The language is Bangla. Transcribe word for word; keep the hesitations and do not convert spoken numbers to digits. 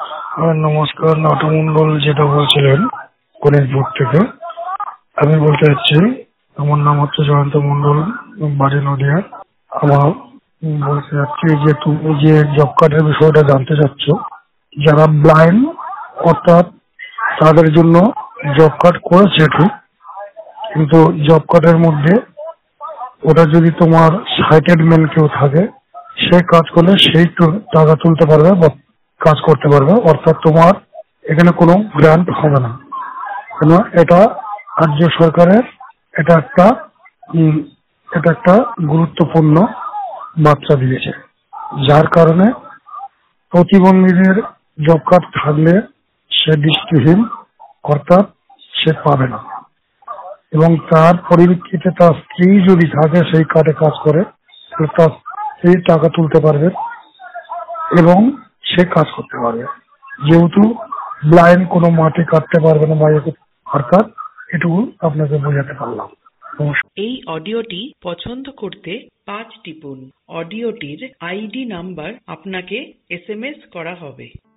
হ্যাঁ, নমস্কার। নাটু মন্ডল যেটা বলছিলেন গণেশপুর থেকে, আমি বলতে চাচ্ছি আমার নাম হচ্ছে জয়ন্ত মন্ডল, বাড়ি নদিয়া। আমার বলতে চাচ্ছি যে তুমি যে জব কার্ডের বিষয়টা জানতে চাচ্ছ, যারা ব্লাইন্ড অর্থাৎ তাদের জন্য জব কার্ড করেছে ঠিক, কিন্তু জব কার্ডের মধ্যে ওটা যদি তোমার সাইটেড ম্যান কেউ থাকে, সে কাজ করলে সেই তু- টাকা তুলতে পারবে বা কাজ করতে পারবে, অর্থাৎ তোমার এখানে কোনো গ্র্যান্ট হবে না। কেন এটা রাজ্য সরকারের এটা একটা উম, এটা একটা গুরুত্বপূর্ণ বার্তা দিয়েছে, যার কারণে প্রতিবন্ধীদের জব কার্ড থাকলে সে দৃষ্টিহীন, অর্থাৎ সে পাবে না, এবং তার পরিপ্রেক্ষিতে তার স্ত্রী যদি থাকে সেই কার্ডে কাজ করে, তাহলে তার স্ত্রী টাকা তুলতে পারবে এবং সে কাজ করতে পারবে। যেহেতু ব্লাইন্ড কোনো মাটি কাটতে পারবে না বা এ করতে- অর্থাৎ এটুকু আপনাকে বোঝাতে পারলাম। নমস্কার। এই অডিওটি পছন্দ করতে পাঁচ টিপুন। অডিওটির আইডি নাম্বার আপনাকে এসএমএস করা হবে।